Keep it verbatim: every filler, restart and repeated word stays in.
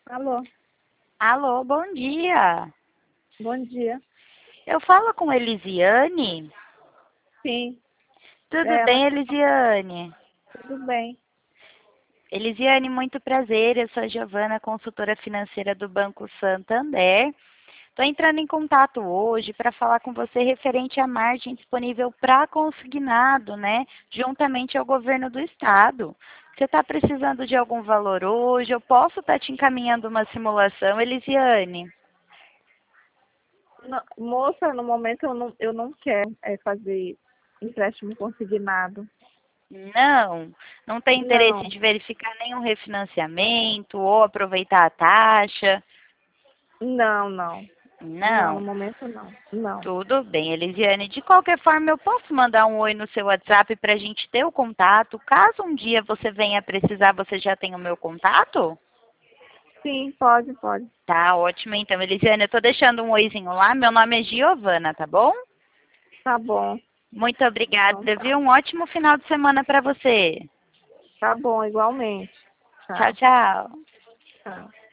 Alô, Alô, bom dia. bom dia. Eu falo com Elisiane? Sim, Tudo ela, bem, Elisiane? tudo bem. Elisiane, muito prazer. Eu sou a Giovana, consultora financeira do Banco Santander. Estou entrando em contato hoje para falar com você referente à margem disponível para consignado, né? Juntamente ao governo do estado. Você está precisando de algum valor hoje? Eu posso estar te encaminhando uma simulação, Elisiane? Não, moça, no momento eu não, eu não quero é, fazer empréstimo consignado. Não, não tem interesse Não, de verificar nenhum refinanciamento ou aproveitar a taxa? não, não. Não, no Não, momento não. Não. tudo bem, Elisiane. De qualquer forma, eu posso mandar um oi no seu WhatsApp para a gente ter o contato. Caso um dia você venha precisar, você já tem o meu contato? Sim, pode, pode. Tá, ótimo então, Elisiane. Eu tô deixando um oizinho lá. Meu nome é Giovana, tá bom? Tá bom. Muito Então obrigada, tá. viu? Um ótimo final de semana para você. Tá bom, igualmente. Tchau, Tchau, tchau. tchau.